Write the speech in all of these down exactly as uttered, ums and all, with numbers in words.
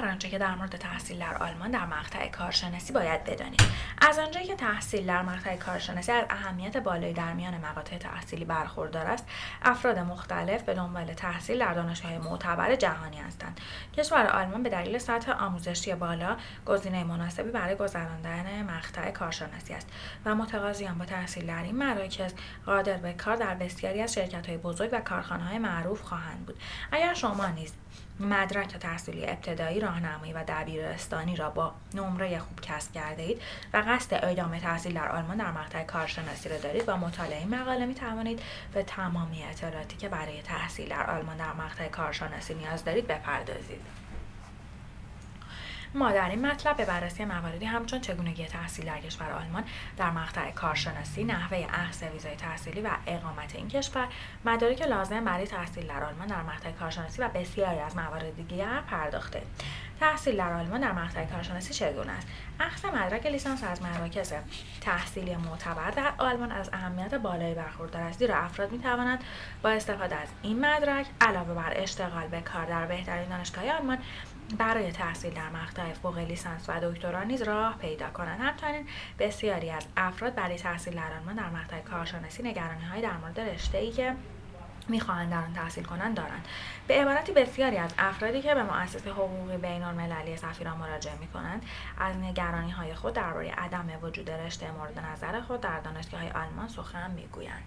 هر آنچه که در مورد تحصیل در آلمان در مقطع کارشناسی باید بدانید. از آنجایی که تحصیل در مقطع کارشناسی از اهمیت بالایی در میان مقاطع تحصیلی برخوردار است، افراد مختلف به دنبال تحصیل در دانشگاه‌های معتبر جهانی هستند. کشور آلمان به دلیل سطح آموزشی بالا گزینه مناسبی برای گذراندن مقطع کارشناسی است و متقاضیان با تحصیل در این مراکز قادر به کار در بسیاری از شرکت‌های بزرگ و کارخانه‌های معروف خواهند بود. اگر شما نیز مدرک تحصیلی ابتدایی، راهنمایی و دبیرستانی را با نمره خوب کسب کرده اید و قصد ادامه تحصیل در آلمان در مقطع کارشناسی را دارید، با مطالعه این مقاله می توانید به تمامی اطلاعاتی که برای تحصیل در آلمان در مقطع کارشناسی نیاز دارید بپردازید. ما در این مطلب به بررسی مواردی همچون چگونگی تحصیل در کشور آلمان در مقطع کارشناسی، نحوه اخذ ویزای تحصیلی و اقامت این کشور، مدارک لازم برای تحصیل در آلمان در مقطع کارشناسی و بسیاری از موارد دیگر پرداخته. تحصیل در آلمان در مقطع کارشناسی چگونه است؟ اخذ مدرک لیسانس از مراکز تحصیلی معتبر در آلمان از اهمیت بالایی برخوردار است، زیرا افراد می‌توانند با استفاده از این مدرک علاوه بر اشتغال به کار در بهترین دانشگاه‌های آلمان برای تحصیل در مقطع فوق لیسانس و دکترا نیز راه پیدا کنند. همچنین بسیاری از افراد برای تحصیل در آلمان در مقطع کارشناسی نگرانی‌هایی در مورد رشته‌ای که می‌خواهند در آن تحصیل کنند دارند. به عبارتی بسیاری از افرادی که به مؤسسه حقوقی بین‌المللی سفیران مراجعه می‌کنند از نگرانی‌های خود درباره عدم وجود رشته مورد نظر خود در دانشگاه‌های آلمان سخن می‌گویند.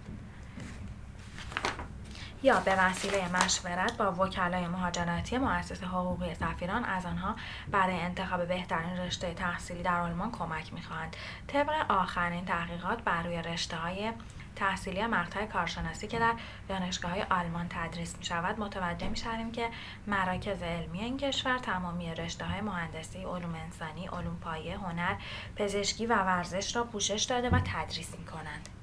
یا به وسیله مشورت با وکلای مهاجرتی مؤسسه حقوقی سفیران از آنها برای انتخاب بهترین رشته تحصیلی در آلمان کمک می‌خواهند. طبق آخرین تحقیقات بر روی رشته‌های تحصیلی مقطع کارشناسی که در دانشگاه‌های آلمان تدریس می‌شود متوجه می‌شویم که مراکز علمی این کشور تمامی رشته‌های مهندسی، علوم انسانی، علوم پایه، هنر، پزشکی و ورزش را پوشش داده و تدریس می‌کنند.